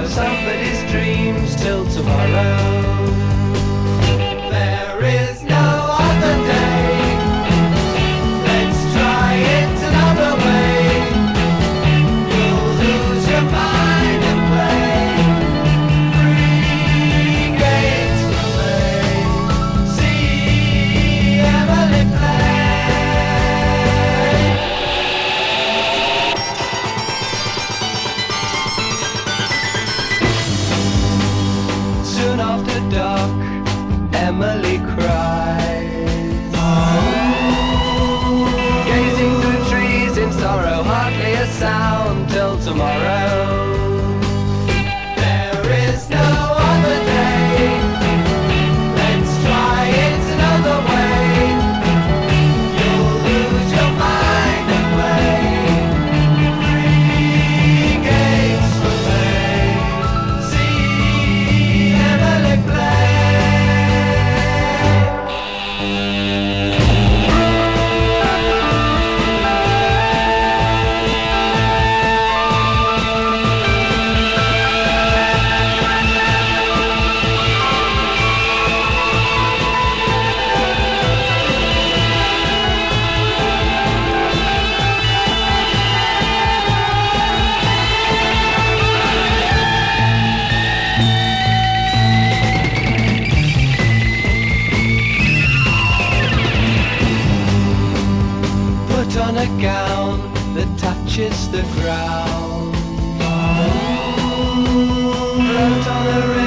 somebody's dreams till tomorrow. There is no other day. Let's try it another way. You'll lose your mind and play. Free gates to play. See Emily play. Soon after dark, Emily cries, gazing through trees in sorrow, hardly a sound till tomorrow. There is no other day. Let's try it another way. You'll lose your mind and play. Free gates for play. See Emily play. Put on a gown that touches the ground. Float on a